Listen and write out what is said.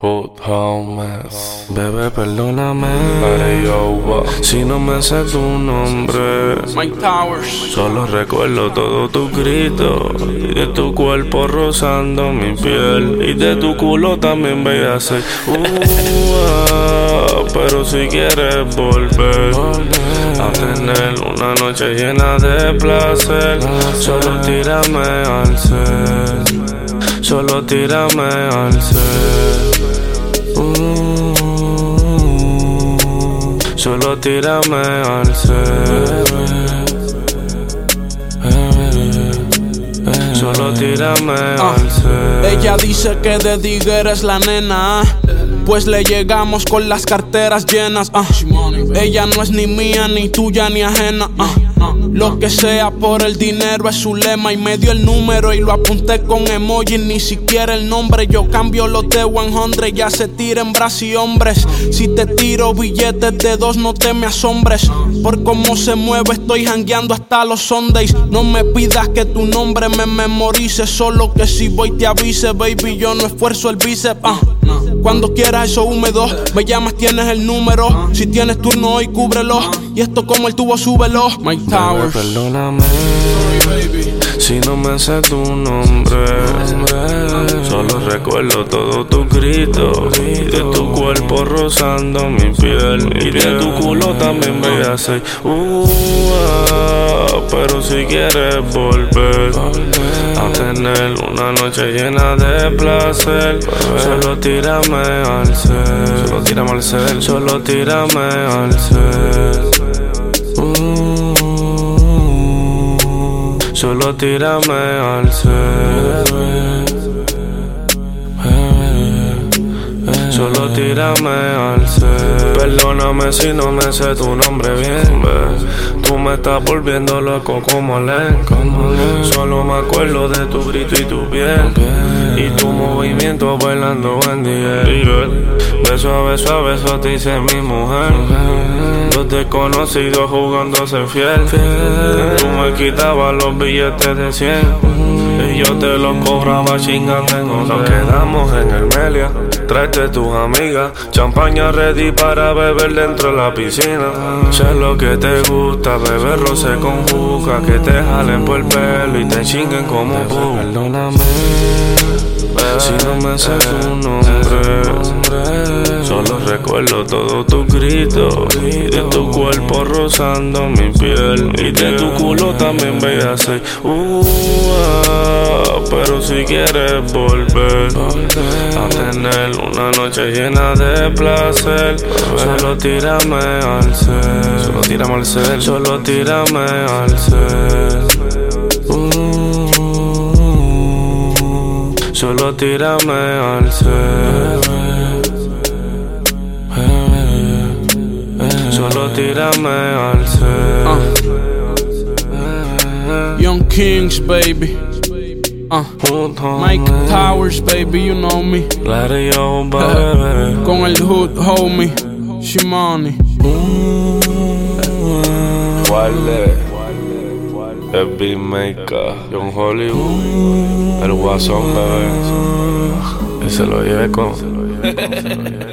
Hood Homes. Bebé, perdóname si no me sé tu nombre. Mike Towers. Solo recuerdo todo tu grito y de tu cuerpo rozando mi piel, y de tu culo también veía ser. Pero si quieres volver a tener una noche llena de placer, solo tírame al ser, solo tírame al ser. Solo tírame al ser. Solo tírame al ser. Ella dice que de Digger es la nena, pues le llegamos con las carteras llenas. Ella no es ni mía, ni tuya, ni ajena. Lo que sea por el dinero es su lema. Y me dio el número y lo apunté con emoji, ni siquiera el nombre. Yo cambio los de 100, ya se tiren bras y hombres. Si te tiro billetes de 2 no te me asombres, por cómo se mueve estoy jangueando hasta los Sundays. No me pidas que tu nombre me memorice, solo que si voy te avise, baby, yo no esfuerzo el bíceps. Cuando quieras eso húmedo, me llamas, tienes el número. Si tienes turno hoy, cúbrelo. Y esto como el tubo, súbelo. Mike Towers. Perdóname si no me sé tu nombre. Solo recuerdo todo tu grito y de tu cuerpo rozando mi piel, y de tu culo también veía ser. Pero si quieres volver a tener una noche llena de placer, solo tírame al ser, solo tírame al ser, solo tírame al ser. Solo tírame al ser. Solo tírame al ser. Perdóname si no me sé tu nombre bien, tú me estás volviendo loco como Len. Solo me acuerdo de tu grito y tu piel, y tu movimiento bailando en DJ. Beso a beso te hice mi mujer. Los desconocidos jugando a ser fiel. Tú me quitabas los billetes de 100 y yo te los cobraba chingando en otra. Nos quedamos en el Melia, tráete tus amigas, champaña ready para beber dentro de la piscina. Sé lo que te gusta, beber roce con juca, que te jalen por el pelo y te chinguen como pu. Perdóname si no me sé tu nombre. Solo recuerdo todo tu grito y de tu cuerpo rozando mi piel, y de tu culo también veía ser. Pero si quieres volver a tener una noche llena de placer, solo tírame al ser, solo tírame al ser, solo tírame al ser. Solo tírame al ser. Solo tírame al ser. Young Kings, baby. Mike Towers, baby, you know me. Lario, baby. Con el hood, homie. Shimani. El beatmaker, Young Hollywood, el guasón, bebé. Y se lo llevé con